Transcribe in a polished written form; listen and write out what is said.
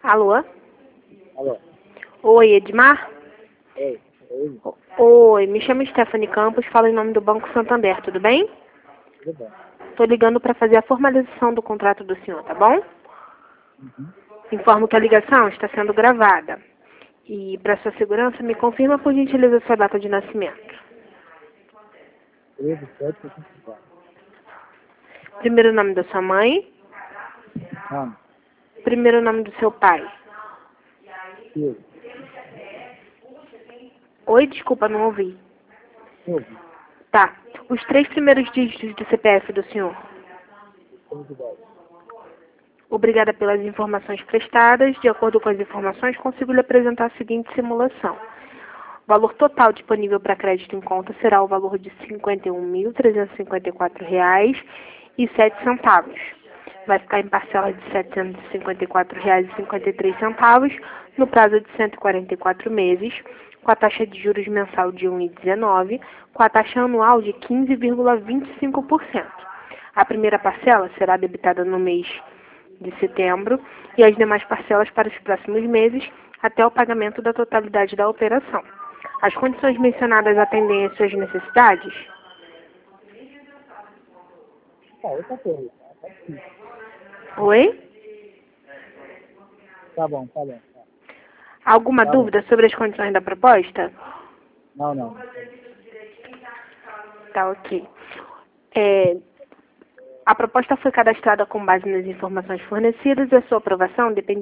Alô? Alô? Oi, Edmar? Oi. Oi. Oi, me chamo Stephanie Campos, falo em nome do Banco Santander, tudo bem? Tudo bem. Estou ligando para fazer a formalização do contrato do senhor, tá bom? Uhum. Informo que a ligação está sendo gravada. E, para sua segurança, me confirma, por gentileza, sua data de nascimento. 13/7/64. Primeiro nome da sua mãe, Ano. primeiro nome do seu pai. Silvio. Oi, desculpa, não ouvi. Silvio. Tá. Os 3 primeiros dígitos do CPF do senhor. 10. Obrigada pelas informações prestadas. De acordo com as informações, consigo lhe apresentar a seguinte simulação. O valor total disponível para crédito em conta será o valor de R$ 51.354,07. Vai ficar em parcela de R$ 754,53 no prazo de 144 meses, com a taxa de juros mensal de 1,19, com a taxa anual de 15,25%. A primeira parcela será debitada no mês de setembro e as demais parcelas para os próximos meses até o pagamento da totalidade da operação. As condições mencionadas atendem às suas necessidades? Outra coisa. Tá difícil. Oi? Tá bom, tá bom. Alguma Tá bom. dúvida sobre as condições da proposta? Não. Tá ok. A proposta foi cadastrada com base nas informações fornecidas e a sua aprovação depende